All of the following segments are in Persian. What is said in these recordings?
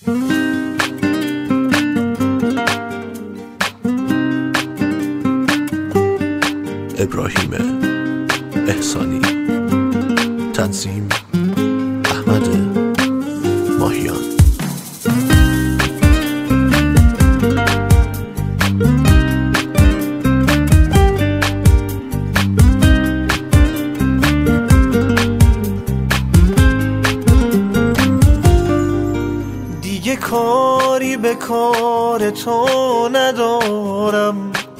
ابراهیم احسانی، تنظیم احمد ماهیان. دیگه کاری به کار تو ندارم،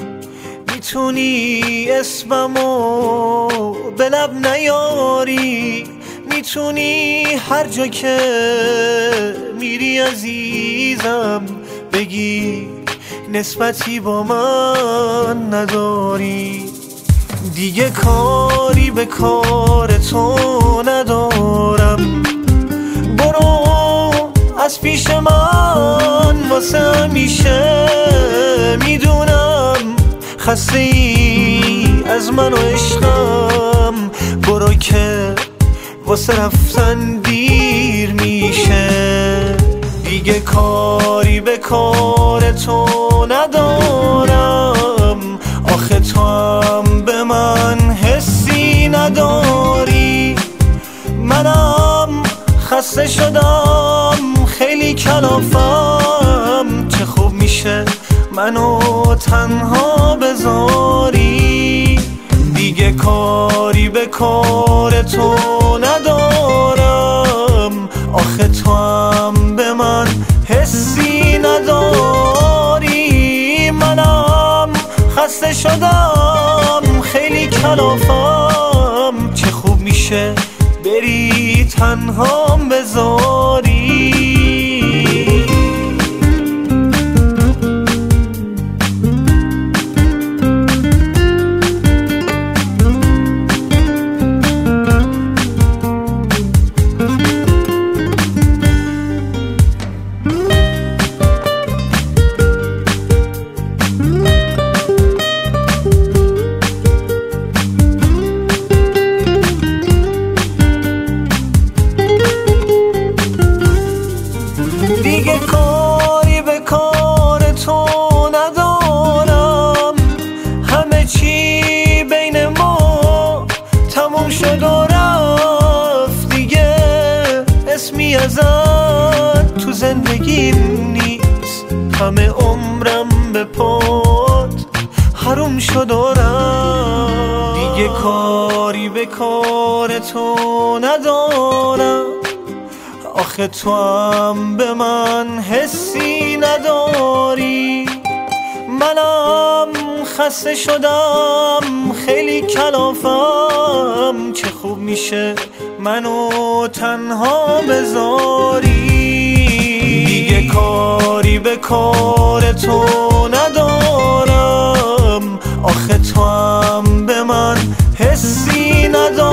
میتونی اسممو به لب نیاری، میتونی هر جا که میری عزیزم بگی نسبتی با من نداری. دیگه کاری به کار تو ندارم، برو از پیش من واسه همیشه. میدونم خسته ای از من و عشقم، برو که واسه رفتن دیر میشه. دیگه کاری به کار تو ندارم، آخه تو هم به من حسی نداری. منم خسته شدم خیلی کلافم، چه خوب میشه منو تنها بذاری. دیگه کاری به کار تو ندارم، آخه تو هم به من حسی نداری. منم خسته شدم خیلی کلافم، چه خوب میشه بری تنهام بذاری. دیگه کاری به کار تو ندارم، همه چی بین ما تموم شد و رفت. دیگه اسمی ازت تو زندگیم نیست، همه عمرم به پات حروم شد و رفت. دیگه کاری به کار تو ندارم، آخه تو هم به من حسی نداری. منم خسته شدم خیلی کلافم، چه خوب میشه منو تنها بذاری. دیگه کاری به کار تو ندارم، آخه تو هم به من حسی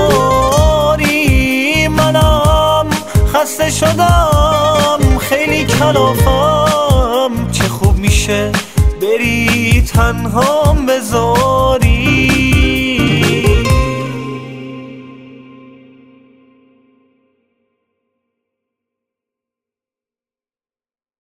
نداری. منم خسته شدم خیلی کلافم، چه خوب میشه بری تنهام بذاری.